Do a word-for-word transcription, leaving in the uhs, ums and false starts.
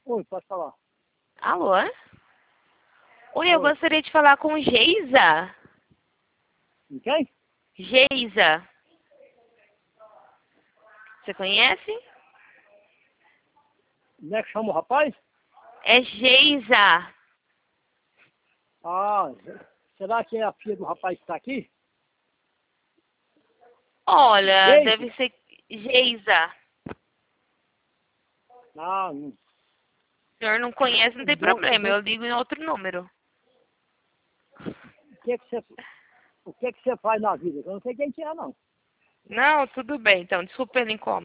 Oi, pode falar. Alô? Oi, eu Oi. gostaria de falar com Geisa. E quem? Geisa. Você conhece? Como é que chama o rapaz? É Geisa. Ah, será que é a filha do rapaz que está aqui? Olha, Geise? deve ser Geisa. Ah, não. O senhor não conhece, não tem Bom, problema. bom, Eu ligo em outro número. o que é que você, o que é que você faz na vida? Eu não sei quem que é, não. Não, tudo bem, então. Desculpa pelo incômodo.